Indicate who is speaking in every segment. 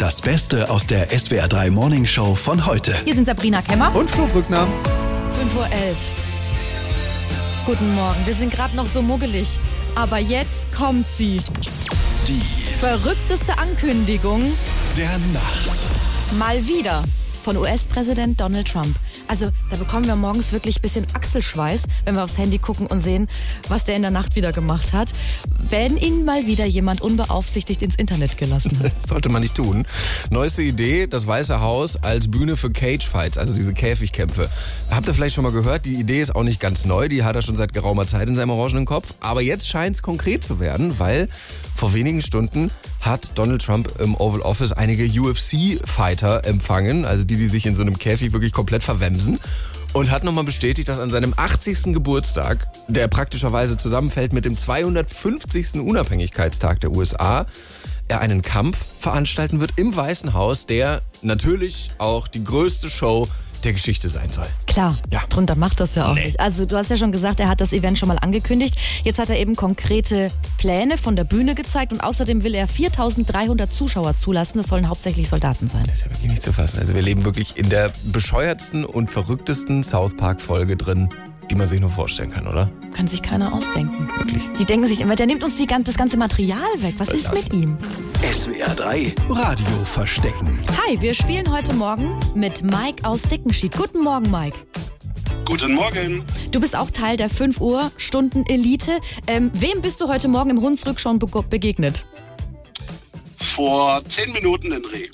Speaker 1: Das Beste aus der SWR3 Morning Show von heute.
Speaker 2: Hier sind Sabrina Kemmer
Speaker 3: und Flo Brückner.
Speaker 2: 5:11 Uhr. Guten Morgen, wir sind gerade noch so muggelig. Aber jetzt kommt sie.
Speaker 1: Die
Speaker 2: Verrückteste Ankündigung
Speaker 1: der Nacht.
Speaker 2: mal wieder von US-Präsident Donald Trump. Also da bekommen wir morgens wirklich ein bisschen Achselschweiß, wenn wir aufs Handy gucken und sehen, was der in der Nacht wieder gemacht hat. Wenn ihn mal wieder jemand unbeaufsichtigt ins Internet gelassen hat.
Speaker 3: Das sollte man nicht tun. Neueste Idee, das Weiße Haus als Bühne für Cage-Fights, also diese Käfigkämpfe. Habt ihr vielleicht schon mal gehört, die Idee ist auch nicht ganz neu, die hat er schon seit geraumer Zeit in seinem orangenen Kopf. Aber jetzt scheint es konkret zu werden, weil vor wenigen Stunden hat Donald Trump im Oval Office einige UFC-Fighter empfangen, also die sich in so einem Käfig wirklich komplett verwemsen. Und hat nochmal bestätigt, dass an seinem 80. Geburtstag, der praktischerweise zusammenfällt mit dem 250. Unabhängigkeitstag der USA, er einen Kampf veranstalten wird im Weißen Haus, der natürlich auch die größte Show der Geschichte sein soll.
Speaker 2: Klar,
Speaker 3: Ja.
Speaker 2: drunter macht das ja auch nicht. Also du hast ja schon gesagt, er hat das Event schon mal angekündigt. Jetzt hat er eben konkrete Pläne von der Bühne gezeigt und außerdem will er 4.300 Zuschauer zulassen. Das sollen hauptsächlich Soldaten sein.
Speaker 3: Das ist ja wirklich nicht zu fassen. Also wir leben wirklich in der bescheuertsten und verrücktesten South Park-Folge drin, die man sich nur vorstellen kann, oder?
Speaker 2: Kann sich keiner ausdenken.
Speaker 3: Wirklich.
Speaker 2: Die denken sich immer, der nimmt uns das ganze Material weg. Was ist mit ihm?
Speaker 1: SWR3 Radio verstecken.
Speaker 2: Hi, wir spielen heute Morgen mit Mike aus Dickenschied. Guten Morgen, Mike.
Speaker 4: Guten Morgen.
Speaker 2: Du bist auch Teil der 5-Uhr-Stunden-Elite. Wem bist du heute Morgen im Hunsrück schon begegnet?
Speaker 4: Vor 10 Minuten in Reh.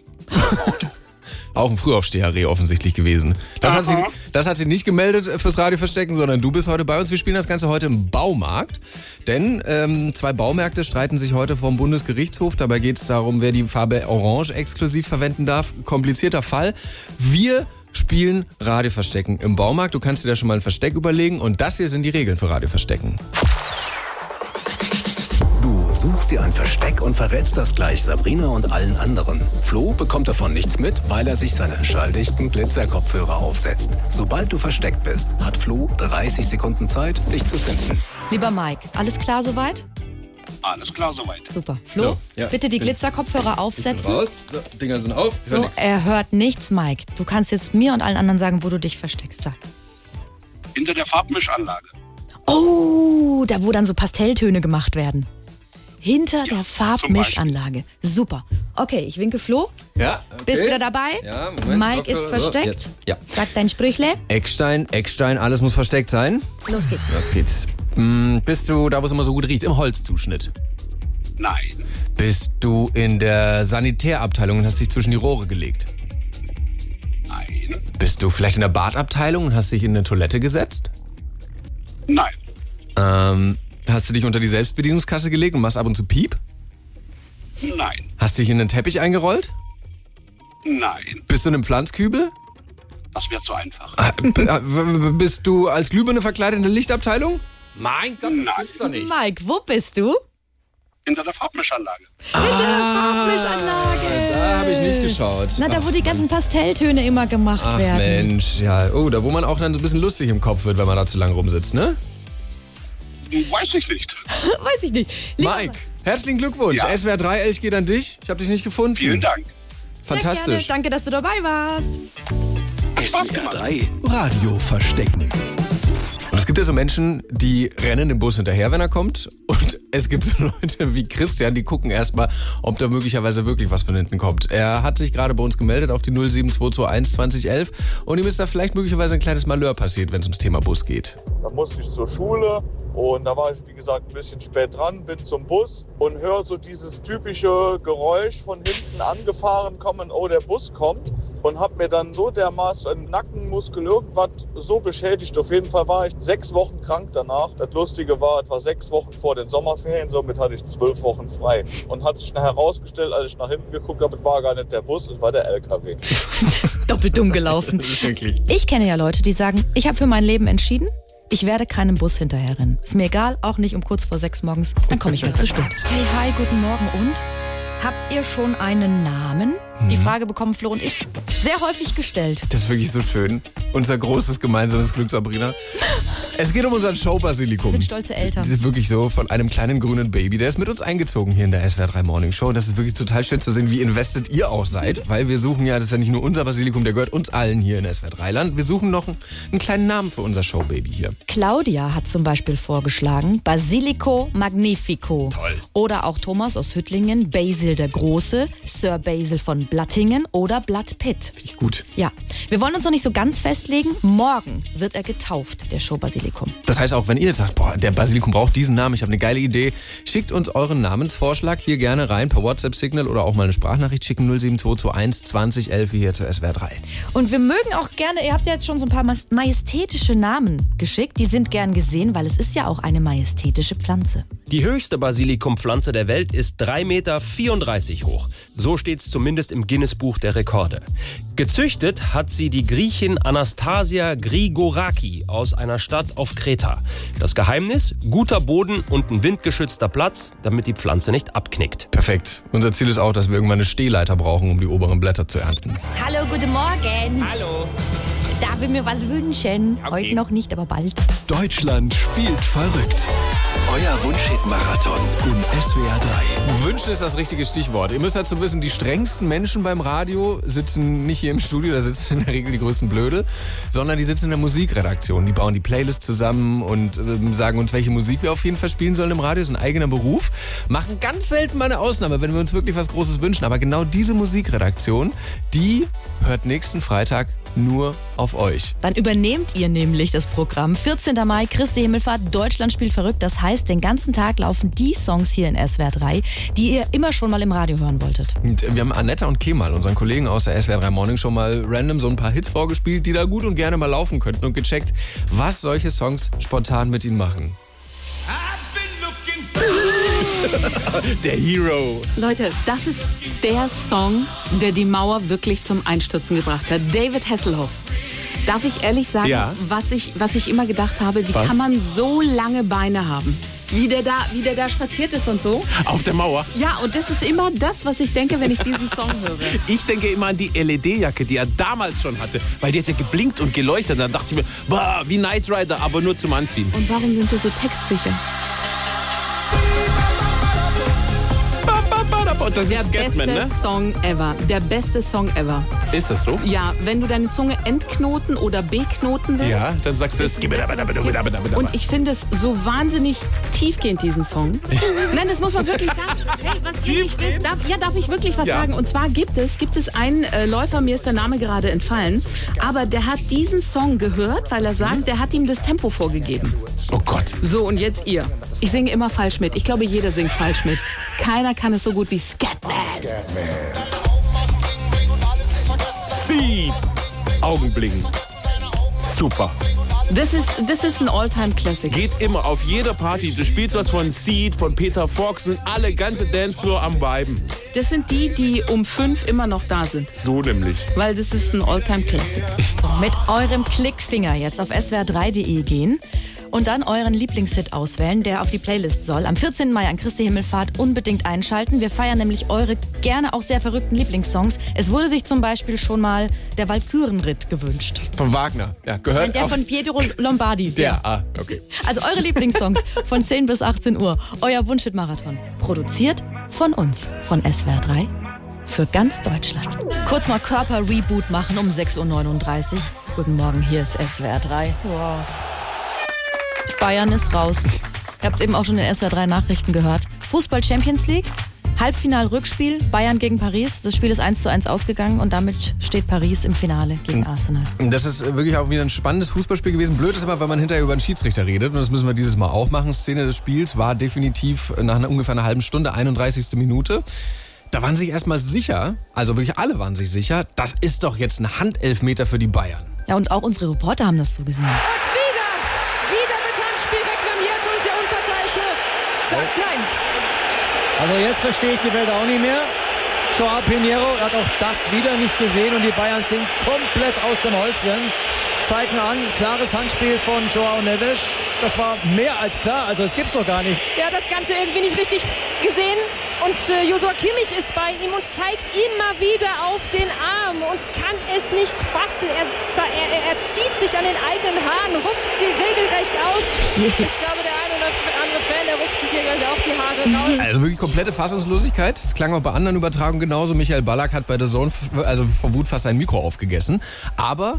Speaker 3: Auch ein Frühaufsteher-Reh offensichtlich gewesen. Das hat sie nicht gemeldet fürs Radio verstecken, sondern du bist heute bei uns. Wir spielen das Ganze heute im Baumarkt. Denn 2 Baumärkte streiten sich heute vor dem Bundesgerichtshof. Dabei geht es darum, wer die Farbe Orange exklusiv verwenden darf. Komplizierter Fall. Wir spielen Radio verstecken im Baumarkt. Du kannst dir da schon mal ein Versteck überlegen. Und das hier sind die Regeln für Radio verstecken.
Speaker 1: Du suchst dir ein Versteck und verrätst das gleich Sabrina und allen anderen. Flo bekommt davon nichts mit, weil er sich seine schalldichten Glitzerkopfhörer aufsetzt. Sobald du versteckt bist, hat Flo 30 Sekunden Zeit, dich zu finden.
Speaker 2: Lieber Mike, alles klar soweit?
Speaker 4: Alles klar soweit.
Speaker 2: Super. Flo,
Speaker 3: So, ja.
Speaker 2: bitte die Glitzerkopfhörer aufsetzen.
Speaker 3: Raus. So, Dinger sind auf. Ich hör
Speaker 2: So,
Speaker 3: nix.
Speaker 2: er hört nichts, Mike. Du kannst jetzt mir und allen anderen sagen, wo du dich versteckst. Sag.
Speaker 4: Hinter der Farbmischanlage.
Speaker 2: Oh, da wo dann so Pastelltöne gemacht werden. Hinter der
Speaker 4: zum
Speaker 2: Farbmischanlage. Super. Okay, ich winke Flo.
Speaker 3: Ja, okay.
Speaker 2: Bist wieder dabei?
Speaker 3: Ja, Moment.
Speaker 2: Mike ist
Speaker 3: Kopfhörer. So,
Speaker 2: versteckt.
Speaker 3: jetzt. Ja.
Speaker 2: Sag dein Sprüchle.
Speaker 3: Eckstein, alles muss versteckt sein.
Speaker 2: Los geht's.
Speaker 3: Das geht's. Bist du da, wo es immer so gut riecht, im Holzzuschnitt?
Speaker 4: Nein.
Speaker 3: Bist du in der Sanitärabteilung und hast dich zwischen die Rohre gelegt?
Speaker 4: Nein.
Speaker 3: Bist du vielleicht in der Badabteilung und hast dich in eine Toilette gesetzt?
Speaker 4: Nein.
Speaker 3: Hast du dich unter die Selbstbedienungskasse gelegt und machst ab und zu Piep?
Speaker 4: Nein.
Speaker 3: Hast dich in den Teppich eingerollt?
Speaker 4: Nein.
Speaker 3: Bist du in einem Pflanzkübel?
Speaker 4: Das wäre zu einfach.
Speaker 3: Bist du als Glühbirne verkleidet in der Lichtabteilung? Mein Gott, das
Speaker 4: Nein.
Speaker 3: gibt's doch nicht.
Speaker 2: Mike, wo bist du?
Speaker 4: Hinter der Farbmischanlage.
Speaker 2: Farbmischanlage.
Speaker 3: Da habe ich nicht geschaut.
Speaker 2: Na, da wo die ganzen Pastelltöne immer gemacht
Speaker 3: Ach
Speaker 2: werden.
Speaker 3: Mensch, ja. Oh, da wo man auch dann so ein bisschen lustig im Kopf wird, wenn man da zu lang rumsitzt, ne?
Speaker 4: Weiß ich nicht.
Speaker 2: Weiß ich nicht. Lieber
Speaker 3: Mike, herzlichen Glückwunsch.
Speaker 4: Ja.
Speaker 3: SWR 3 Elch geht an dich. Ich habe dich nicht gefunden.
Speaker 4: Vielen Dank.
Speaker 2: Sehr gerne.
Speaker 3: Fantastisch.
Speaker 2: Danke, dass du dabei warst.
Speaker 1: SWR3 Radio verstecken.
Speaker 3: Und es gibt ja so Menschen, die rennen dem Bus hinterher, wenn er kommt. Und es gibt so Leute wie Christian, die gucken erstmal, ob da möglicherweise wirklich was von hinten kommt. Er hat sich gerade bei uns gemeldet auf die 07221 2011 und ihm ist da vielleicht möglicherweise ein kleines Malheur passiert, wenn es ums Thema Bus geht.
Speaker 5: Da musste ich zur Schule und da war ich, wie gesagt, ein bisschen spät dran, bin zum Bus und höre so dieses typische Geräusch von hinten angefahren kommen, oh, der Bus kommt. Und habe mir dann so dermaßen im Nackenmuskel irgendwas so beschädigt. Auf jeden Fall war ich 6 Wochen krank danach. Das Lustige war, etwa 6 Wochen vor den Sommerferien, somit hatte ich 12 Wochen frei. Und hat sich nachher herausgestellt, als ich nach hinten geguckt habe, es war gar nicht der Bus, es war der LKW.
Speaker 2: Doppelt dumm gelaufen.
Speaker 3: Das ist wirklich.
Speaker 2: Ich kenne ja Leute, die sagen, ich habe für mein Leben entschieden, ich werde keinem Bus hinterherrennen. Ist mir egal, auch nicht um kurz vor 6 morgens, dann komme ich nicht zu spät. Hey, hi, guten Morgen und? Habt ihr schon einen Namen? Die Frage bekommen Flo und ich sehr häufig gestellt.
Speaker 3: Das ist wirklich so schön. Unser großes gemeinsames Glück, Sabrina. Es geht um unseren Show-Basilikum.
Speaker 2: Wir sind stolze Eltern.
Speaker 3: Das ist wirklich so von einem kleinen grünen Baby. Der ist mit uns eingezogen hier in der SWR 3 Morning Show. Das ist wirklich total schön zu sehen, wie invested ihr auch seid. Weil wir suchen ja, das ist ja nicht nur unser Basilikum, der gehört uns allen hier in SWR 3 Land. Wir suchen noch einen kleinen Namen für unser Showbaby hier.
Speaker 2: Claudia hat zum Beispiel vorgeschlagen Basilico Magnifico.
Speaker 3: Toll.
Speaker 2: Oder auch Thomas aus Hüttlingen, Basil der Große, Sir Basil von Blattingen oder Blatt Pitt.
Speaker 3: Finde ich gut.
Speaker 2: Ja, wir wollen uns noch nicht so ganz festlegen. Morgen wird er getauft, der Show-Basilikum.
Speaker 3: Das heißt auch, wenn ihr jetzt sagt, boah, der Basilikum braucht diesen Namen, ich habe eine geile Idee, schickt uns euren Namensvorschlag hier gerne rein per WhatsApp-Signal oder auch mal eine Sprachnachricht schicken 07221 20 11 hier zur SWR 3.
Speaker 2: Und wir mögen auch gerne, ihr habt ja jetzt schon so ein paar majestätische Namen geschickt, die sind gern gesehen, weil es ist ja auch eine majestätische Pflanze.
Speaker 6: Die höchste Basilikumpflanze der Welt ist 3,34 Meter hoch. So steht's zumindest im Guinness-Buch der Rekorde. Gezüchtet hat sie die Griechin Anastasia Grigoraki aus einer Stadt auf Kreta. Das Geheimnis? Guter Boden und ein windgeschützter Platz, damit die Pflanze nicht abknickt.
Speaker 3: Perfekt. Unser Ziel ist auch, dass wir irgendwann eine Stehleiter brauchen, um die oberen Blätter zu ernten.
Speaker 2: Hallo, guten Morgen.
Speaker 6: Hallo.
Speaker 2: Darf ich mir was wünschen?
Speaker 6: Okay.
Speaker 2: Heute noch nicht, aber bald.
Speaker 1: Deutschland spielt verrückt. Euer Wunschhit-Marathon im SWR 3.
Speaker 3: Wünschen ist das richtige Stichwort. Ihr müsst dazu wissen, die strengsten Menschen beim Radio sitzen nicht hier im Studio, da sitzen in der Regel die größten Blöde, sondern die sitzen in der Musikredaktion. Die bauen die Playlist zusammen und sagen uns, welche Musik wir auf jeden Fall spielen sollen im Radio. Das ist ein eigener Beruf. Machen ganz selten mal eine Ausnahme, wenn wir uns wirklich was Großes wünschen. Aber genau diese Musikredaktion, die hört nächsten Freitag nur auf euch.
Speaker 2: Dann übernehmt ihr nämlich das Programm. 14. Mai, Christi Himmelfahrt, Deutschland spielt verrückt. Das heißt, den ganzen Tag laufen die Songs hier in SWR 3, die ihr immer schon mal im Radio hören wolltet.
Speaker 3: Und wir haben Annetta und Kemal, unseren Kollegen aus der SWR 3 Morning Show, mal random so ein paar Hits vorgespielt, die da gut und gerne mal laufen könnten und gecheckt, was solche Songs spontan mit ihnen machen. Der Hero.
Speaker 7: Leute, das ist der Song, der die Mauer wirklich zum Einstürzen gebracht hat. David Hasselhoff. Darf ich ehrlich sagen,
Speaker 3: Ja.
Speaker 7: was ich immer gedacht habe, wie
Speaker 3: Was?
Speaker 7: kann man so lange Beine haben? Wie der da spaziert ist und so.
Speaker 8: Auf der Mauer.
Speaker 7: Ja, und das ist immer das, was ich denke, wenn ich diesen Song höre.
Speaker 8: Ich denke immer an die LED-Jacke, die er damals schon hatte. Weil die hat ja geblinkt und geleuchtet. Dann dachte ich mir, boah, wie Knight Rider, aber nur zum Anziehen.
Speaker 7: Und warum sind wir so textsicher?
Speaker 8: Und das
Speaker 7: Der
Speaker 8: ist Scatman,
Speaker 7: beste
Speaker 8: ne?
Speaker 7: Song ever. Der beste Song ever.
Speaker 8: Ist das so?
Speaker 7: Ja, wenn du deine Zunge entknoten oder beknoten willst.
Speaker 8: Ja, dann sagst du es.
Speaker 7: Und ich finde es so wahnsinnig tiefgehend, diesen Song. Nein, das muss man wirklich sagen. Hey, was ihr nicht wisst, darf ich wirklich was sagen? Und zwar gibt es einen Läufer, mir ist der Name gerade entfallen, aber der hat diesen Song gehört, weil er sagt, der hat ihm das Tempo vorgegeben.
Speaker 8: Oh Gott.
Speaker 7: So, und jetzt ihr. Ich singe immer falsch mit. Ich glaube, jeder singt falsch mit. Keiner kann es so gut wie Scatman.
Speaker 8: Seed. Augenblicken. Super.
Speaker 7: Das ist ein All-Time-Classic.
Speaker 8: Geht immer auf jeder Party. Du spielst was von Seed, von Peter Fox und alle ganze Dancefloor am Viben.
Speaker 7: Das sind die um 5 immer noch da sind.
Speaker 8: So nämlich.
Speaker 7: Weil das ist ein All-Time-Classic.
Speaker 2: So, mit eurem Klickfinger jetzt auf swr3.de gehen und dann euren Lieblingshit auswählen, der auf die Playlist soll. Am 14. Mai an Christi Himmelfahrt unbedingt einschalten. Wir feiern nämlich eure gerne auch sehr verrückten Lieblingssongs. Es wurde sich zum Beispiel schon mal der Walkürenritt gewünscht.
Speaker 3: Von Wagner. Ja, gehört
Speaker 2: Der
Speaker 3: auf
Speaker 2: von Pietro Lombardi.
Speaker 3: okay.
Speaker 2: Also eure Lieblingssongs von 10 bis 18 Uhr. Euer Wunschhit-Marathon. Produziert von uns, von SWR 3. Für ganz Deutschland. Kurz mal Körper-Reboot machen um 6.39 Uhr. Guten Morgen, hier ist SWR 3. Wow. Bayern ist raus. Ihr habt es eben auch schon in den SWR 3 Nachrichten gehört. Fußball Champions League, Halbfinal-Rückspiel, Bayern gegen Paris. Das Spiel ist 1:1 ausgegangen und damit steht Paris im Finale gegen Arsenal.
Speaker 3: Das ist wirklich auch wieder ein spannendes Fußballspiel gewesen. Blöd ist aber, wenn man hinterher über einen Schiedsrichter redet. Und das müssen wir dieses Mal auch machen. Szene des Spiels war definitiv nach ungefähr einer halben Stunde, 31. Minute. Da waren sie sich erstmal sicher, also wirklich alle waren sich sicher, das ist doch jetzt ein Handelfmeter für die Bayern.
Speaker 2: Ja, und auch unsere Reporter haben das so gesehen.
Speaker 9: Wieder wird Handspiel reklamiert und der Unparteiische sagt nein.
Speaker 10: Also jetzt verstehe ich die Welt auch nicht mehr. Joao Pinheiro hat auch das wieder nicht gesehen und die Bayern sind komplett aus dem Häuschen. Zeigen an, klares Handspiel von Joao Neves. Das war mehr als klar, also es gibt's doch gar nicht.
Speaker 9: Er hat das Ganze irgendwie nicht richtig gesehen. Und Joshua Kimmich ist bei ihm und zeigt immer wieder auf den Arm und kann es nicht fassen. Er zieht sich an den eigenen Haaren, rupft sie regelrecht aus. Ich glaube, der eine oder andere Fan, der rupft sich hier gleich auch die Haare raus.
Speaker 3: Also wirklich komplette Fassungslosigkeit. Das klang auch bei anderen Übertragungen genauso. Michael Ballack hat bei der Zone vor Wut fast sein Mikro aufgegessen. Aber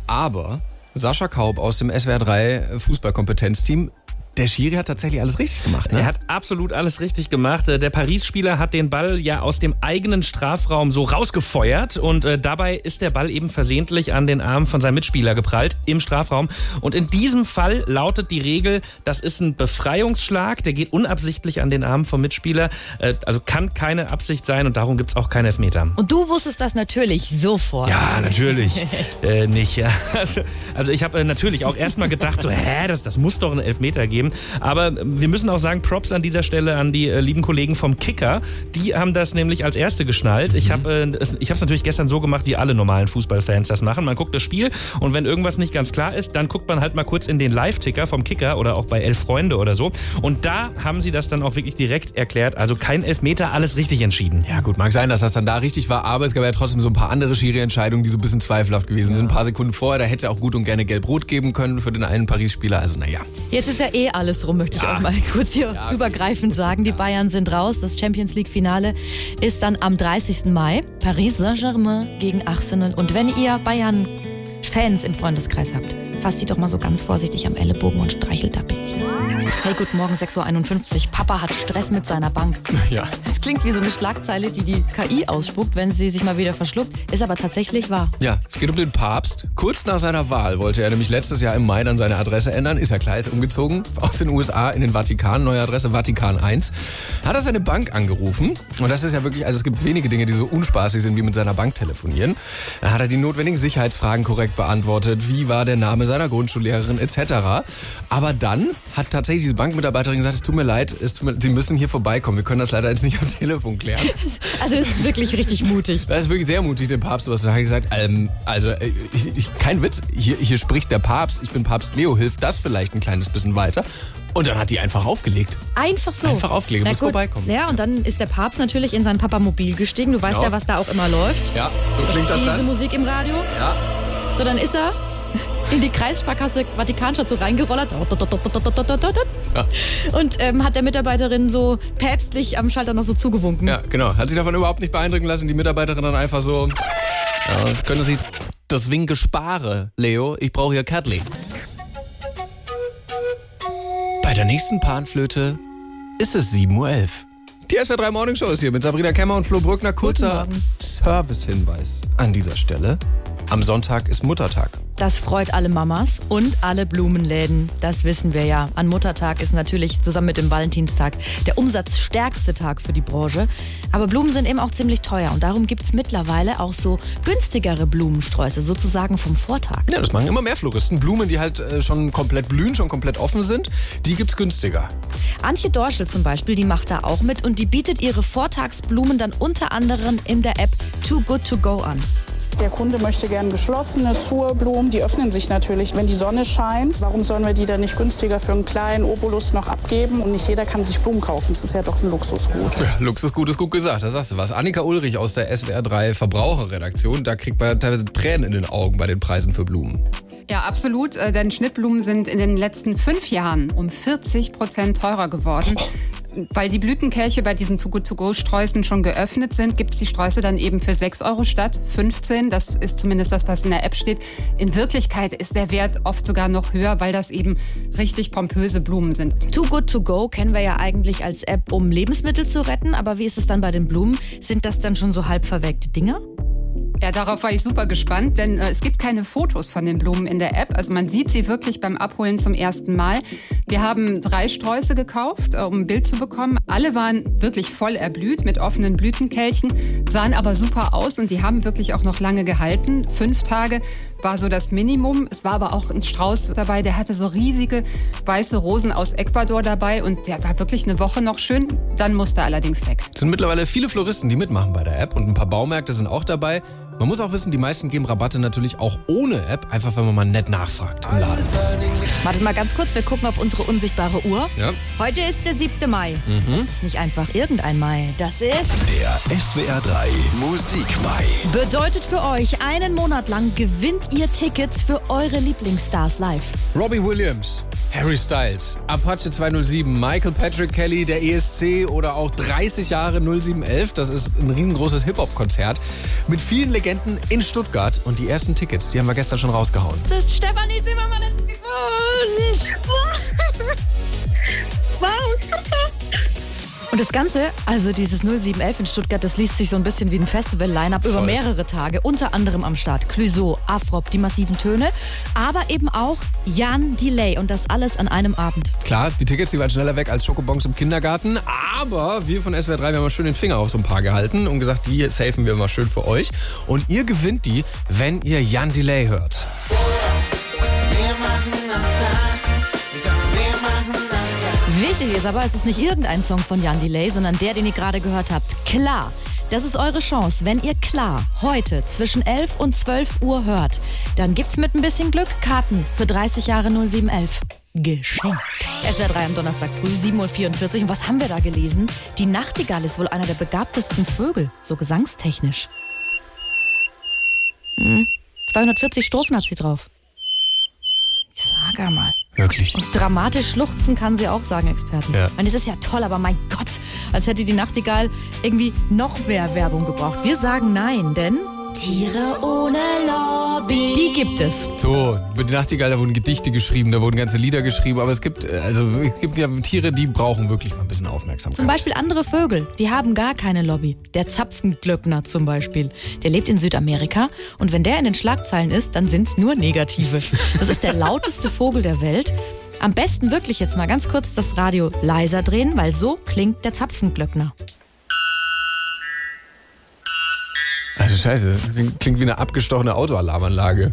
Speaker 3: Sascha Kaup aus dem SWR 3 Fußballkompetenzteam, der Schiri hat tatsächlich alles richtig gemacht, ne?
Speaker 11: Er hat absolut alles richtig gemacht. Der Paris-Spieler hat den Ball ja aus dem eigenen Strafraum so rausgefeuert und dabei ist der Ball eben versehentlich an den Arm von seinem Mitspieler geprallt im Strafraum. Und in diesem Fall lautet die Regel, das ist ein Befreiungsschlag, der geht unabsichtlich an den Arm vom Mitspieler. Also kann keine Absicht sein und darum gibt es auch keinen Elfmeter.
Speaker 2: Und du wusstest das natürlich sofort.
Speaker 11: Ja, natürlich nicht. Ja. Also ich habe natürlich auch erstmal gedacht, so, das muss doch einen Elfmeter geben. Aber wir müssen auch sagen, Props an dieser Stelle an die lieben Kollegen vom Kicker. Die haben das nämlich als Erste geschnallt. Ich habe es natürlich gestern so gemacht, wie alle normalen Fußballfans das machen. Man guckt das Spiel und wenn irgendwas nicht ganz klar ist, dann guckt man halt mal kurz in den Live-Ticker vom Kicker oder auch bei 11 Freunde oder so. Und da haben sie das dann auch wirklich direkt erklärt. Also kein Elfmeter, alles richtig entschieden.
Speaker 3: Ja gut, mag sein, dass das dann da richtig war, aber es gab ja trotzdem so ein paar andere Schiri-Entscheidungen, die so ein bisschen zweifelhaft gewesen sind. Ein paar Sekunden vorher, da hätte es ja auch gut und gerne Gelb-Rot geben können für den einen Paris-Spieler. Also naja.
Speaker 2: Jetzt ist ja alles rum, möchte ich auch mal kurz hier übergreifend sagen. Die Bayern sind raus. Das Champions-League-Finale ist dann am 30. Mai. Paris Saint-Germain gegen Arsenal. Und wenn ihr Bayern-Fans im Freundeskreis habt, fasst die doch mal so ganz vorsichtig am Ellenbogen und streichelt da ein bisschen. Hey, guten Morgen, 6.51 Uhr. Papa hat Stress mit seiner Bank.
Speaker 3: Ja.
Speaker 2: Das klingt wie so eine Schlagzeile, die KI ausspuckt, wenn sie sich mal wieder verschluckt. Ist aber tatsächlich wahr.
Speaker 3: Ja, es geht um den Papst. Kurz nach seiner Wahl wollte er nämlich letztes Jahr im Mai dann seine Adresse ändern. Ist ja klar, ist umgezogen aus den USA in den Vatikan. Neue Adresse Vatikan 1. Hat er seine Bank angerufen. Und das ist ja wirklich, also es gibt wenige Dinge, die so unspaßig sind, wie mit seiner Bank telefonieren. Dann hat er die notwendigen Sicherheitsfragen korrekt beantwortet. Wie war der Name seiner Grundschullehrerin etc. Aber dann hat tatsächlich diese Bankmitarbeiterin gesagt, es tut mir leid, Sie müssen hier vorbeikommen. Wir können das leider jetzt nicht am Telefon klären.
Speaker 2: Also das ist wirklich richtig mutig.
Speaker 3: Das ist wirklich sehr mutig, dem Papst was zu sagen. Gesagt, kein Witz, hier spricht der Papst, ich bin Papst Leo, hilft das vielleicht ein kleines bisschen weiter? Und dann hat die einfach aufgelegt.
Speaker 2: Einfach so?
Speaker 3: Einfach aufgelegt, muss vorbeikommen.
Speaker 2: Ja, und dann ist der Papst natürlich in sein Papamobil gestiegen. Du weißt ja, was da auch immer läuft.
Speaker 3: Ja, so klingt das dann.
Speaker 2: Diese Musik im Radio.
Speaker 3: Ja.
Speaker 2: So, dann ist er in die Kreissparkasse Vatikanstadt so reingerollert. Ja. Und hat der Mitarbeiterin so päpstlich am Schalter noch so zugewunken.
Speaker 3: Ja, genau. Hat sich davon überhaupt nicht beeindrucken lassen. Die Mitarbeiterin dann einfach so, können Sie das Winke sparen, Leo? Ich brauche hier Cuddly. Bei der nächsten Panflöte ist es 7.11 Uhr. Die SWR 3 Morning Show ist hier mit Sabrina Kemmer und Flo Brückner. Kurzer Service-Hinweis an dieser Stelle. Am Sonntag ist Muttertag.
Speaker 2: Das freut alle Mamas und alle Blumenläden. Das wissen wir ja. An Muttertag ist natürlich zusammen mit dem Valentinstag der umsatzstärkste Tag für die Branche. Aber Blumen sind eben auch ziemlich teuer. Und darum gibt es mittlerweile auch so günstigere Blumensträuße, sozusagen vom Vortag.
Speaker 3: Ja, das machen immer mehr Floristen. Blumen, die halt schon komplett blühen, schon komplett offen sind, die gibt's günstiger.
Speaker 2: Antje Dorschel zum Beispiel, die macht da auch mit und die bietet ihre Vortagsblumen dann unter anderem in der App Too Good To Go an.
Speaker 12: Der Kunde möchte gerne geschlossene Zurblumen. Die öffnen sich natürlich, wenn die Sonne scheint. Warum sollen wir die dann nicht günstiger für einen kleinen Obolus noch abgeben? Und nicht jeder kann sich Blumen kaufen. Das ist ja doch ein Luxusgut.
Speaker 3: Ja, Luxusgut ist gut gesagt, da sagst du was. Annika Ulrich aus der SWR 3 Verbraucherredaktion, da kriegt man teilweise Tränen in den Augen bei den Preisen für Blumen.
Speaker 13: Ja, absolut. Denn Schnittblumen sind in den letzten 5 Jahren um 40% teurer geworden. Weil die Blütenkelche bei diesen Too-Good-To-Go-Sträußen schon geöffnet sind, gibt es die Sträuße dann eben für 6 € statt 15. Das ist zumindest das, was in der App steht. In Wirklichkeit ist der Wert oft sogar noch höher, weil das eben richtig pompöse Blumen sind.
Speaker 2: Too Good To Go kennen wir ja eigentlich als App, um Lebensmittel zu retten. Aber wie ist es dann bei den Blumen? Sind das dann schon so halb verwelkte Dinger?
Speaker 13: Ja, darauf war ich super gespannt, denn es gibt keine Fotos von den Blumen in der App. Also man sieht sie wirklich beim Abholen zum ersten Mal. Wir haben 3 Sträuße gekauft, um ein Bild zu bekommen. Alle waren wirklich voll erblüht mit offenen Blütenkelchen, sahen aber super aus und die haben wirklich auch noch lange gehalten. 5 Tage war so das Minimum. Es war aber auch ein Strauß dabei, der hatte so riesige weiße Rosen aus Ecuador dabei und der war wirklich eine Woche noch schön. Dann musste er allerdings weg.
Speaker 3: Es sind mittlerweile viele Floristen, die mitmachen bei der App und ein paar Baumärkte sind auch dabei. Man muss auch wissen, die meisten geben Rabatte natürlich auch ohne App, einfach wenn man mal nett nachfragt im Laden.
Speaker 2: Wartet mal ganz kurz, wir gucken auf unsere unsichtbare Uhr.
Speaker 3: Ja.
Speaker 2: Heute ist der 7. Mai. Das ist nicht einfach irgendein Mai. Das ist
Speaker 1: Der SWR 3 Musikmai.
Speaker 2: Bedeutet für euch, einen Monat lang gewinnt ihr Tickets für eure Lieblingsstars live.
Speaker 3: Robbie Williams, Harry Styles, Apache 207, Michael Patrick Kelly, der ESC oder auch 30 Jahre 0711. Das ist ein riesengroßes Hip-Hop-Konzert mit vielen Legenden in Stuttgart. Und die ersten Tickets, die haben wir gestern schon rausgehauen.
Speaker 2: Das ist Stefanie Zimmermann.
Speaker 14: Wow.
Speaker 2: Und das Ganze, also dieses 0711 in Stuttgart, das liest sich so ein bisschen wie ein Festival-Line-Up über mehrere Tage. Unter anderem am Start Clouseau, Afrop, die massiven Töne, aber eben auch Jan Delay und das alles an einem Abend.
Speaker 3: Klar, die Tickets, die waren schneller weg als Schokobons im Kindergarten, aber wir von SWR 3, wir haben mal schön den Finger auf so ein paar gehalten und gesagt, die safen wir mal schön für euch. Und ihr gewinnt die, wenn ihr Jan Delay hört.
Speaker 2: Wichtig ist aber, es ist nicht irgendein Song von Jan Delay, sondern der, den ihr gerade gehört habt. Klar. Das ist eure Chance. Wenn ihr Klar heute zwischen 11 und 12 Uhr hört, dann gibt's mit ein bisschen Glück Karten für 30 Jahre 0711. Geschenkt. SWR 3 am Donnerstag früh, 7.44 Uhr. Und was haben wir da gelesen? Die Nachtigall ist wohl einer der begabtesten Vögel, so gesangstechnisch. 240 Strophen hat sie drauf. Ich sag mal.
Speaker 3: Wirklich?
Speaker 2: Und dramatisch schluchzen kann sie auch, sagen Experten.
Speaker 3: Ja.
Speaker 2: Und es ist ja toll, aber mein Gott, als hätte die Nachtigall irgendwie noch mehr Werbung gebraucht. Wir sagen nein, denn Tiere ohne Lobby, die gibt es.
Speaker 3: So, über die Nachtigall, da wurden Gedichte geschrieben, da wurden ganze Lieder geschrieben, aber es gibt ja Tiere, die brauchen wirklich mal ein bisschen Aufmerksamkeit.
Speaker 2: Zum Beispiel andere Vögel, die haben gar keine Lobby. Der Zapfenglöckner zum Beispiel, der lebt in Südamerika und wenn der in den Schlagzeilen ist, dann sind's nur negative. Das ist der lauteste Vogel der Welt. Am besten wirklich jetzt mal ganz kurz das Radio leiser drehen, weil so klingt der Zapfenglöckner.
Speaker 3: Also scheiße, das klingt wie eine abgestochene Autoalarmanlage.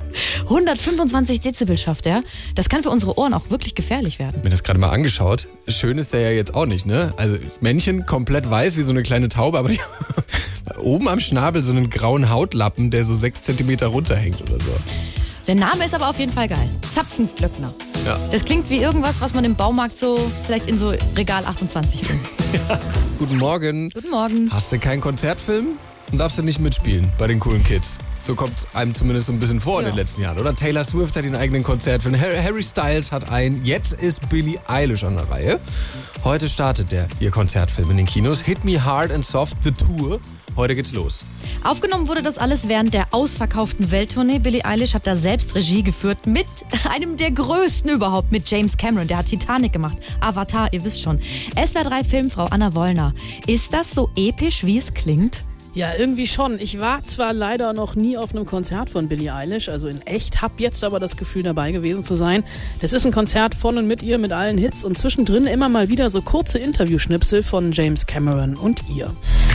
Speaker 2: 125 Dezibel schafft er. Das kann für unsere Ohren auch wirklich gefährlich werden.
Speaker 3: Mir das gerade mal angeschaut. Schön ist der ja jetzt auch nicht, ne? Also Männchen komplett weiß wie so eine kleine Taube, aber die oben am Schnabel so einen grauen Hautlappen, der so 6 Zentimeter runterhängt oder so.
Speaker 2: Der Name ist aber auf jeden Fall geil. Zapfenglöckner.
Speaker 3: Ja.
Speaker 2: Das klingt wie irgendwas, was man im Baumarkt so vielleicht in so Regal 28 findet.
Speaker 3: Ja. Guten Morgen.
Speaker 2: Guten Morgen.
Speaker 3: Hast du keinen Konzertfilm? Dann darfst du nicht mitspielen bei den coolen Kids. So kommt es einem zumindest so ein bisschen vor in den letzten Jahren, oder? Taylor Swift hat den eigenen Konzertfilm. Harry Styles hat einen. Jetzt ist Billie Eilish an der Reihe. Heute startet ihr Konzertfilm in den Kinos. Hit Me Hard and Soft, The Tour. Heute geht's los.
Speaker 2: Aufgenommen wurde das alles während der ausverkauften Welttournee. Billie Eilish hat da selbst Regie geführt mit einem der größten überhaupt, mit James Cameron. Der hat Titanic gemacht, Avatar, ihr wisst schon. SWR 3 Filmfrau Anna Wollner. Ist das so episch, wie es klingt?
Speaker 15: Ja, irgendwie schon. Ich war zwar leider noch nie auf einem Konzert von Billie Eilish, also in echt, hab jetzt aber das Gefühl, dabei gewesen zu sein. Das ist ein Konzert von und mit ihr, mit allen Hits und zwischendrin immer mal wieder so kurze Interviewschnipsel von James Cameron und ihr.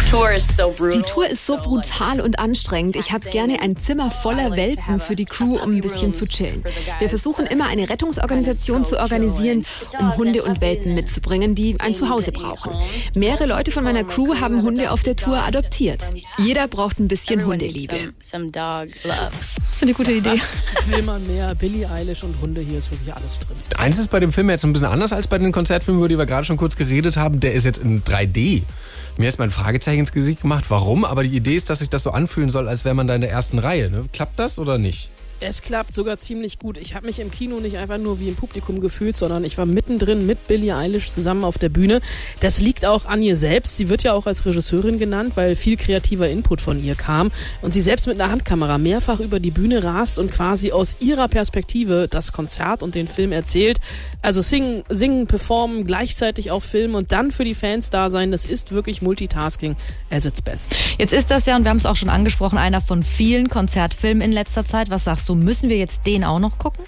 Speaker 16: Die Tour ist so brutal und anstrengend. Ich habe gerne ein Zimmer voller Welpen für die Crew, um ein bisschen zu chillen. Wir versuchen immer eine Rettungsorganisation zu organisieren, um Hunde und Welpen mitzubringen, die ein Zuhause brauchen. Mehrere Leute von meiner Crew haben Hunde auf der Tour adoptiert. Jeder braucht ein bisschen Hundeliebe.
Speaker 2: Das ist eine gute Idee.
Speaker 15: Will man mehr. Billie Eilish und Hunde, hier ist wirklich alles drin.
Speaker 3: Eins ist bei dem Film jetzt ein bisschen anders als bei den Konzertfilmen, über die wir gerade schon kurz geredet haben. Der ist jetzt in 3D. Mir ist mal ein Fragezeichen ins Gesicht gemacht. Warum? Aber die Idee ist, dass sich das so anfühlen soll, als wäre man da in der ersten Reihe. Ne? Klappt das oder nicht?
Speaker 15: Es klappt sogar ziemlich gut. Ich habe mich im Kino nicht einfach nur wie im Publikum gefühlt, sondern ich war mittendrin mit Billie Eilish zusammen auf der Bühne. Das liegt auch an ihr selbst. Sie wird ja auch als Regisseurin genannt, weil viel kreativer Input von ihr kam. Und sie selbst mit einer Handkamera mehrfach über die Bühne rast und quasi aus ihrer Perspektive das Konzert und den Film erzählt. Also singen, performen, gleichzeitig auch filmen und dann für die Fans da sein. Das ist wirklich Multitasking as its best.
Speaker 2: Jetzt ist das ja, und wir haben es auch schon angesprochen, einer von vielen Konzertfilmen in letzter Zeit. Was sagst du, müssen wir jetzt den auch noch gucken?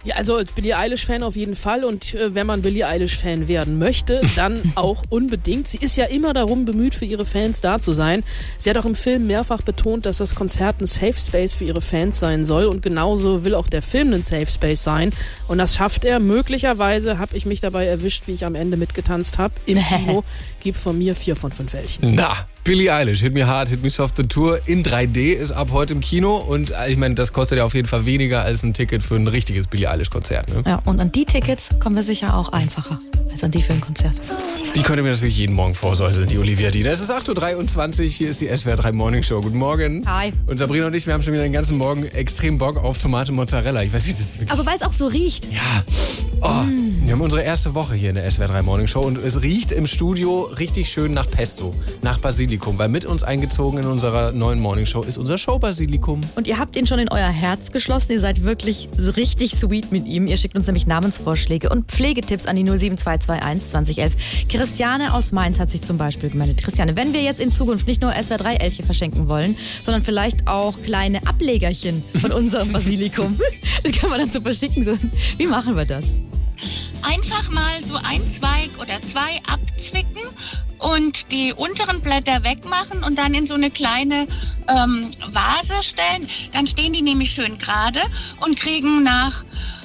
Speaker 15: Ja, also als Billie Eilish-Fan auf jeden Fall und wenn man Billie Eilish-Fan werden möchte, dann auch unbedingt. Sie ist ja immer darum bemüht, für ihre Fans da zu sein. Sie hat auch im Film mehrfach betont, dass das Konzert ein Safe Space für ihre Fans sein soll und genauso will auch der Film ein Safe Space sein und das schafft er. Möglicherweise habe ich mich dabei erwischt, wie ich am Ende mitgetanzt habe. Im Kino gibt von mir 4 von 5 Welchen.
Speaker 3: Na, Billie Eilish, Hit Me Hard, Hit Me Soft, The Tour in 3D ist ab heute im Kino und ich meine, das kostet ja auf jeden Fall weniger als ein Ticket für ein richtiges Billie Eilish-Konzert. Ne?
Speaker 2: Ja, und an die Tickets kommen wir sicher auch einfacher als an die für ein Konzert.
Speaker 3: Die könnt ihr mir natürlich jeden Morgen vorsäuseln, die Olivia Diener. Es ist 8.23 Uhr, hier ist die SWR 3 Morning Show. Guten Morgen.
Speaker 2: Hi.
Speaker 3: Und Sabrina und ich, wir haben schon wieder den ganzen Morgen extrem Bock auf Tomate Mozzarella. Ich weiß nicht, das ist wirklich...
Speaker 2: Aber weil es auch so riecht.
Speaker 3: Ja. Oh, wir haben unsere erste Woche hier in der SWR 3 Morning Show und es riecht im Studio richtig schön nach Pesto, nach Basilikum, weil mit uns eingezogen in unserer neuen Morning Show ist unser Show-Basilikum.
Speaker 2: Und ihr habt ihn schon in euer Herz geschlossen. Ihr seid wirklich richtig sweet mit ihm. Ihr schickt uns nämlich Namensvorschläge und Pflegetipps an die 07221 2011. Christiane aus Mainz hat sich zum Beispiel gemeldet. Christiane, wenn wir jetzt in Zukunft nicht nur SWR 3 Elche verschenken wollen, sondern vielleicht auch kleine Ablegerchen von unserem Basilikum, das kann man dann so verschicken. Wie machen wir das?
Speaker 17: Einfach mal so ein Zweig oder 2 abzwicken und die unteren Blätter wegmachen und dann in so eine kleine Vase stellen. Dann stehen die nämlich schön gerade und kriegen nach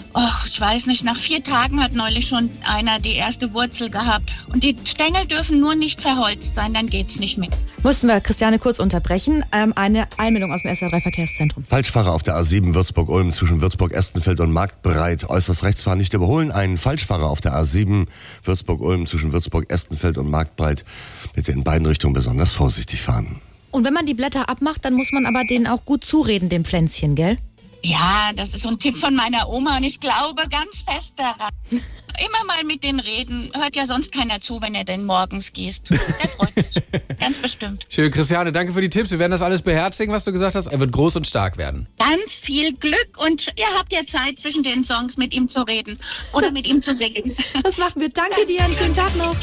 Speaker 17: 4 Tagen hat neulich schon einer die erste Wurzel gehabt. Und die Stängel dürfen nur nicht verholzt sein, dann geht's nicht mehr.
Speaker 2: Mussten wir Christiane kurz unterbrechen. Eine Einmeldung aus dem SWR 3 Verkehrszentrum.
Speaker 18: Falschfahrer auf der A7 Würzburg-Ulm zwischen Würzburg-Estenfeld und Marktbreit. Äußerst Rechtsfahren nicht überholen. Ein Falschfahrer auf der A7 Würzburg-Ulm zwischen Würzburg-Estenfeld und Marktbreit. Bitte in beiden Richtungen besonders vorsichtig fahren.
Speaker 2: Und wenn man die Blätter abmacht, dann muss man aber denen auch gut zureden, dem Pflänzchen, gell?
Speaker 17: Ja, das ist so ein Tipp von meiner Oma und ich glaube ganz fest daran. Immer mal mit denen reden. Hört ja sonst keiner zu, wenn er den morgens gießt. Der freut sich. Ganz bestimmt.
Speaker 3: Schön, Christiane, danke für die Tipps. Wir werden das alles beherzigen, was du gesagt hast. Er wird groß und stark werden.
Speaker 17: Ganz viel Glück und ihr habt ja Zeit, zwischen den Songs mit ihm zu reden oder mit ihm zu singen.
Speaker 2: Das machen wir. Danke dir. Einen schönen Tag noch.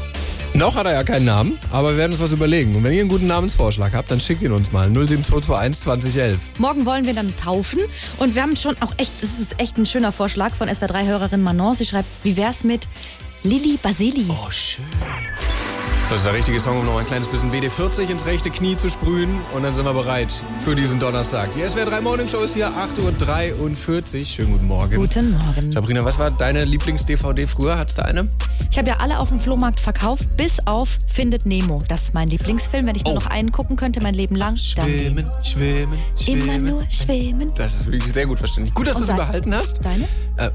Speaker 3: Noch hat er ja keinen Namen, aber wir werden uns was überlegen. Und wenn ihr einen guten Namensvorschlag habt, dann schickt ihn uns mal. 07221 2011.
Speaker 2: Morgen wollen wir dann taufen. Und wir haben schon auch das ist echt ein schöner Vorschlag von SWR 3-Hörerin Manon. Sie schreibt, wie wär's mit Lili Basili?
Speaker 3: Oh, schön. Das ist der richtige Song, um noch ein kleines bisschen WD-40 ins rechte Knie zu sprühen. Und dann sind wir bereit für diesen Donnerstag. Die SWR 3 Morning Show ist hier, 8.43 Uhr. Schönen guten Morgen.
Speaker 2: Guten Morgen.
Speaker 3: Sabrina, was war deine Lieblings-DVD früher? Hattest du eine?
Speaker 2: Ich habe ja alle auf dem Flohmarkt verkauft, bis auf Findet Nemo. Das ist mein Lieblingsfilm. Wenn ich nur noch einen gucken könnte, mein Leben lang, dann
Speaker 3: Schwimmen.
Speaker 2: Immer nur schwimmen.
Speaker 3: Das ist wirklich sehr gut verständlich. Gut, dass du es behalten hast.
Speaker 2: Deine?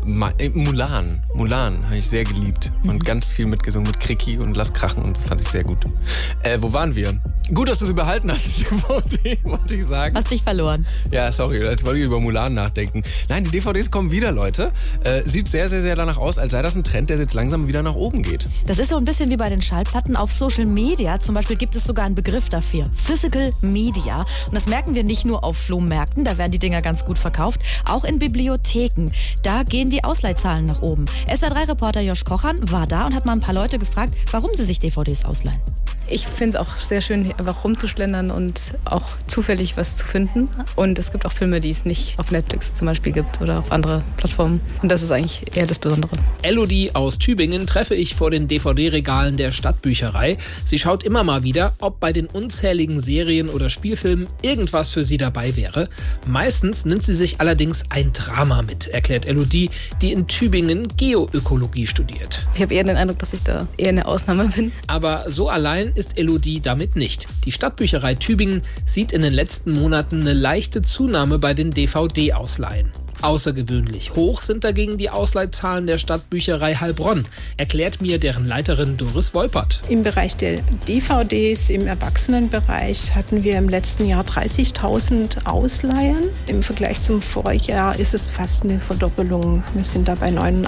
Speaker 3: Mulan habe ich sehr geliebt. Und ganz viel mitgesungen mit Kriki und Lass krachen. Und das fand ich sehr gut. Wo waren wir? Gut, dass du sie behalten hast, die DVD, wollte ich sagen.
Speaker 2: Hast dich verloren.
Speaker 3: Ja, sorry, jetzt wollte ich über Mulan nachdenken. Nein, die DVDs kommen wieder, Leute. Sieht sehr, sehr, sehr danach aus, als sei das ein Trend, der jetzt langsam wieder nach oben geht.
Speaker 2: Das ist so ein bisschen wie bei den Schallplatten auf Social Media. Zum Beispiel gibt es sogar einen Begriff dafür. Physical Media. Und das merken wir nicht nur auf Flohmärkten, da werden die Dinger ganz gut verkauft. Auch in Bibliotheken. Da gehen die Ausleihzahlen nach oben. SWR3-Reporter Josh Kochan war da und hat mal ein paar Leute gefragt, warum sie sich DVDs ausleihen.
Speaker 19: Ich finde es auch sehr schön, einfach rumzuschlendern und auch zufällig was zu finden. Und es gibt auch Filme, die es nicht auf Netflix zum Beispiel gibt oder auf andere Plattformen. Und das ist eigentlich eher das Besondere.
Speaker 20: Elodie aus Tübingen treffe ich vor den DVD-Regalen der Stadtbücherei. Sie schaut immer mal wieder, ob bei den unzähligen Serien oder Spielfilmen irgendwas für sie dabei wäre. Meistens nimmt sie sich allerdings ein Drama mit, erklärt Elodie, die in Tübingen Geoökologie studiert.
Speaker 19: Ich habe eher den Eindruck, dass ich da eher eine Ausnahme bin.
Speaker 20: Aber so allein ist Elodie damit nicht. Die Stadtbücherei Tübingen sieht in den letzten Monaten eine leichte Zunahme bei den DVD-Ausleihen. Außergewöhnlich hoch sind dagegen die Ausleihzahlen der Stadtbücherei Heilbronn, erklärt mir deren Leiterin Doris Wolpert.
Speaker 12: Im Bereich der DVDs, im Erwachsenenbereich, hatten wir im letzten Jahr 30.000 Ausleihen. Im Vergleich zum Vorjahr ist es fast eine Verdoppelung. Wir sind da bei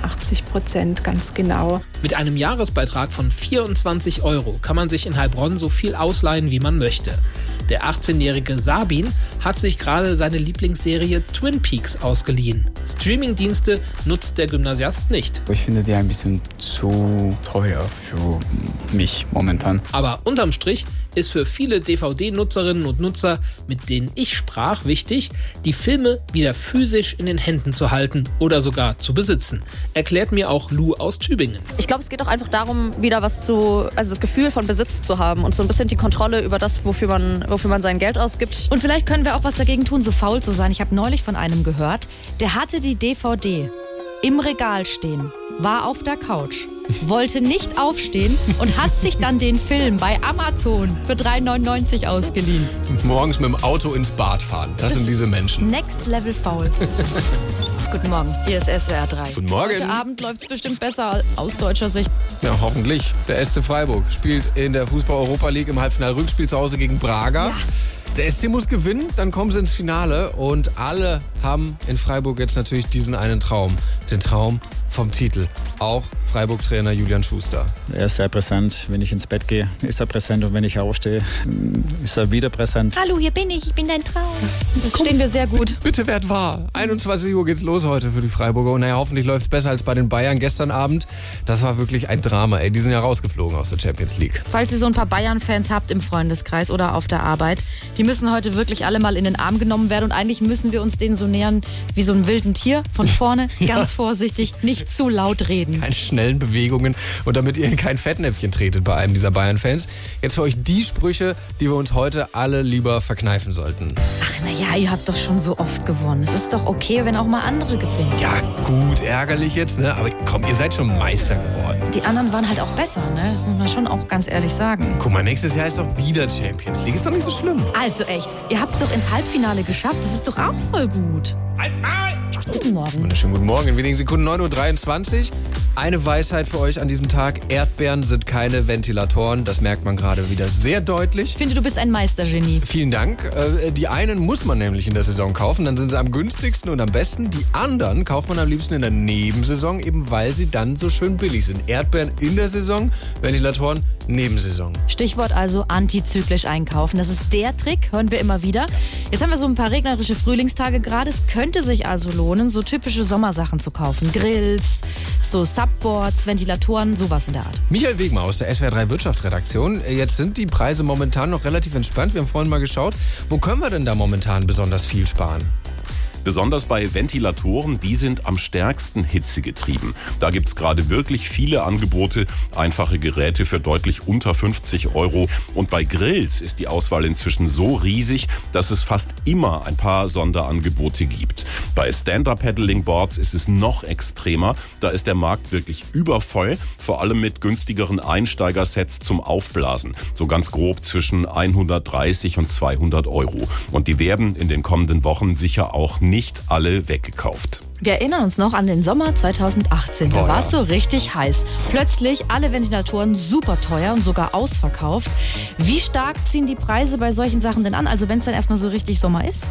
Speaker 12: 89%, ganz genau.
Speaker 20: Mit einem Jahresbeitrag von 24 € kann man sich in Heilbronn so viel ausleihen, wie man möchte. Der 18-jährige Sabin hat sich gerade seine Lieblingsserie Twin Peaks ausgeliehen. Streamingdienste nutzt der Gymnasiast nicht.
Speaker 21: Ich finde die ein bisschen zu teuer für mich momentan.
Speaker 20: Aber unterm Strich ist für viele DVD-Nutzerinnen und Nutzer, mit denen ich sprach, wichtig, die Filme wieder physisch in den Händen zu halten oder sogar zu besitzen. Erklärt mir auch Lou aus Tübingen.
Speaker 22: Ich glaube, es geht auch einfach darum, wieder also das Gefühl von Besitz zu haben und so ein bisschen die Kontrolle über das, wofür man sein Geld ausgibt.
Speaker 2: Und vielleicht können wir auch was dagegen tun, so faul zu sein. Ich habe neulich von einem gehört, der hatte die DVD im Regal stehen, war auf der Couch, wollte nicht aufstehen und hat sich dann den Film bei Amazon für 3,99 ausgeliehen.
Speaker 3: Morgens mit dem Auto ins Bad fahren. Das sind diese Menschen.
Speaker 2: Next Level faul. Guten Morgen, hier ist SWR 3.
Speaker 3: Guten Morgen.
Speaker 2: Heute Abend läuft es bestimmt besser aus deutscher Sicht.
Speaker 3: Ja, hoffentlich. Der SC Freiburg spielt in der Fußball-Europa League im Halbfinal-Rückspiel zu Hause gegen Braga. Ja. Der SC muss gewinnen, dann kommen sie ins Finale und alle haben in Freiburg jetzt natürlich diesen einen Traum. Den Traum vom Titel. Auch Freiburg-Trainer Julian Schuster.
Speaker 23: Er ist sehr präsent. Wenn ich ins Bett gehe, ist er präsent. Und wenn ich aufstehe, ist er wieder präsent.
Speaker 2: Hallo, hier bin ich bin dein Traum. Stehen wir sehr gut.
Speaker 3: Bitte werd wahr. 21 Uhr geht's los heute für die Freiburger. Und naja, hoffentlich läuft's besser als bei den Bayern gestern Abend. Das war wirklich ein Drama. Ey, die sind ja rausgeflogen aus der Champions League.
Speaker 2: Falls ihr so ein paar Bayern-Fans habt im Freundeskreis oder auf der Arbeit, die müssen heute wirklich alle mal in den Arm genommen werden. Und eigentlich müssen wir uns denen so nähern wie so einem wilden Tier. Von vorne, ganz vorsichtig, nicht zu laut reden.
Speaker 3: Keine schnellen Bewegungen und damit ihr in kein Fettnäpfchen tretet bei einem dieser Bayern-Fans. Jetzt für euch die Sprüche, die wir uns heute alle lieber verkneifen sollten.
Speaker 2: Ach naja, ihr habt doch schon so oft gewonnen. Es ist doch okay, wenn auch mal andere gewinnen.
Speaker 3: Ja gut, ärgerlich jetzt, ne? Aber komm, ihr seid schon Meister geworden.
Speaker 2: Die anderen waren halt auch besser, ne? Das muss man schon auch ganz ehrlich sagen.
Speaker 3: Guck mal, nächstes Jahr ist doch wieder Champions League. Ist doch nicht so schlimm.
Speaker 2: Also echt, ihr habt es doch ins Halbfinale geschafft. Das ist doch auch voll gut. Guten Morgen.
Speaker 3: Wunderschönen guten Morgen. In wenigen Sekunden 9:23 Uhr. Eine Weisheit für euch an diesem Tag. Erdbeeren sind keine Ventilatoren. Das merkt man gerade wieder sehr deutlich.
Speaker 2: Ich finde, du bist ein Meistergenie.
Speaker 3: Vielen Dank. Die einen muss man nämlich in der Saison kaufen. Dann sind sie am günstigsten und am besten. Die anderen kauft man am liebsten in der Nebensaison, eben weil sie dann so schön billig sind. Erdbeeren in der Saison, Ventilatoren Nebensaison.
Speaker 2: Stichwort also antizyklisch einkaufen. Das ist der Trick, hören wir immer wieder. Jetzt haben wir so ein paar regnerische Frühlingstage gerade. Es könnte sich also lohnen, so typische Sommersachen zu kaufen. Grills, so Subboards, Ventilatoren, sowas in der Art.
Speaker 3: Michael Wegmer aus der SWR 3 Wirtschaftsredaktion. Jetzt sind die Preise momentan noch relativ entspannt. Wir haben vorhin mal geschaut. Wo können wir denn da momentan besonders viel sparen?
Speaker 24: Besonders bei Ventilatoren, die sind am stärksten hitzegetrieben. Da gibt's gerade wirklich viele Angebote, einfache Geräte für deutlich unter 50 €. Und bei Grills ist die Auswahl inzwischen so riesig, dass es fast immer ein paar Sonderangebote gibt. Bei Stand-Up-Paddling-Boards ist es noch extremer. Da ist der Markt wirklich übervoll, vor allem mit günstigeren Einsteigersets zum Aufblasen. So ganz grob zwischen 130 und 200 €. Und die werden in den kommenden Wochen sicher auch nicht alle weggekauft.
Speaker 2: Wir erinnern uns noch an den Sommer 2018. Da war es so richtig heiß. Plötzlich alle Ventilatoren super teuer und sogar ausverkauft. Wie stark ziehen die Preise bei solchen Sachen denn an? Also wenn es dann erstmal so richtig Sommer ist?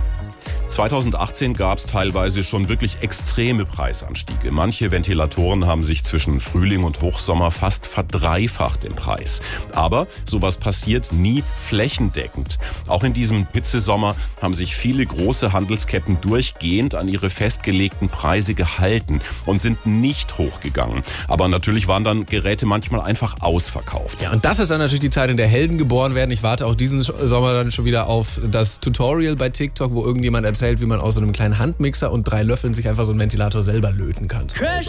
Speaker 24: 2018 gab es teilweise schon wirklich extreme Preisanstiege. Manche Ventilatoren haben sich zwischen Frühling und Hochsommer fast verdreifacht im Preis. Aber sowas passiert nie flächendeckend. Auch in diesem Hitzesommer haben sich viele große Handelsketten durchgehend an ihre festgelegten Preise gehalten und sind nicht hochgegangen. Aber natürlich waren dann Geräte manchmal einfach ausverkauft.
Speaker 3: Ja, und das ist dann natürlich die Zeit, in der Helden geboren werden. Ich warte auch diesen Sommer dann schon wieder auf das Tutorial bei TikTok, wo irgendjemand erzählt, wie man aus so einem kleinen Handmixer und 3 Löffeln sich einfach so einen Ventilator selber löten kann.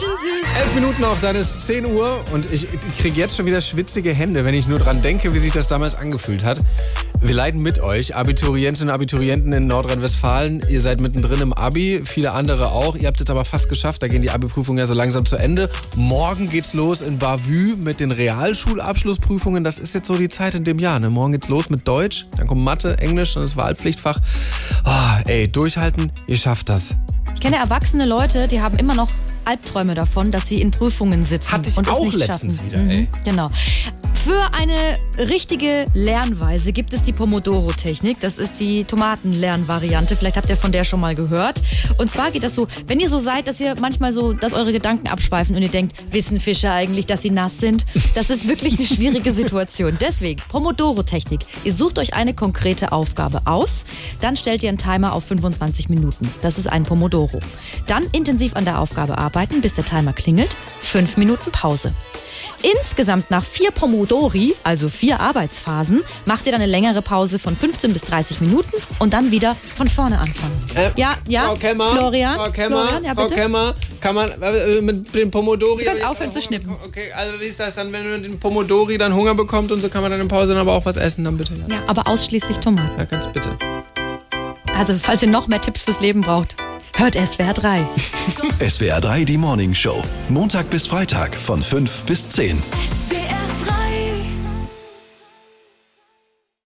Speaker 3: 11 Minuten noch, dann ist 10 Uhr und ich kriege jetzt schon wieder schwitzige Hände, wenn ich nur dran denke, wie sich das damals angefühlt hat. Wir leiden mit euch, Abiturientinnen und Abiturienten in Nordrhein-Westfalen. Ihr seid mittendrin im Abi, viele andere auch. Ihr habt es aber fast geschafft, da gehen die Abi-Prüfungen ja so langsam zu Ende. Morgen geht's los in Bavü mit den Realschulabschlussprüfungen. Das ist jetzt so die Zeit in dem Jahr. Ne? Morgen geht's los mit Deutsch, dann kommt Mathe, Englisch und das Wahlpflichtfach. Oh, ey, durchhalten, ihr schafft das.
Speaker 2: Ich kenne erwachsene Leute, die haben immer noch Albträume davon, dass sie in Prüfungen sitzen
Speaker 3: Hatte ich
Speaker 2: und es
Speaker 3: auch
Speaker 2: nicht
Speaker 3: letztens
Speaker 2: schaffen.
Speaker 3: wieder, ey.
Speaker 2: Genau. Für eine richtige Lernweise gibt es die Pomodoro-Technik. Das ist die Tomatenlernvariante. Vielleicht habt ihr von der schon mal gehört. Und zwar geht das so, wenn ihr so seid, dass ihr manchmal so, dass eure Gedanken abschweifen und ihr denkt, wissen Fische eigentlich, dass sie nass sind? Das ist wirklich eine schwierige Situation. Deswegen, Pomodoro-Technik. Ihr sucht euch eine konkrete Aufgabe aus, dann stellt ihr einen Timer auf 25 Minuten. Das ist ein Pomodoro. Dann intensiv an der Aufgabe arbeiten, bis der Timer klingelt. 5 Minuten Pause. Insgesamt nach 4 Pomodori, also 4 Arbeitsphasen, macht ihr dann eine längere Pause von 15 bis 30 Minuten und dann wieder von vorne anfangen.
Speaker 3: Frau Kemmer,
Speaker 2: Florian?
Speaker 3: Florian,
Speaker 2: ja, bitte?
Speaker 3: Frau Kemmer, kann man mit dem Pomodori...
Speaker 2: Du kannst aufhören zu schnippen.
Speaker 3: Okay, also wie ist das dann, wenn man mit dem Pomodori dann Hunger bekommt und so, kann man dann in Pause dann aber auch was essen, dann bitte?
Speaker 2: Ja, aber ausschließlich Tomaten.
Speaker 3: Ja, ganz bitte.
Speaker 2: Also, falls ihr noch mehr Tipps fürs Leben braucht, hört SWR 3.
Speaker 1: SWR 3, die Morning Show. Montag bis Freitag von 5 bis 10.
Speaker 4: SWR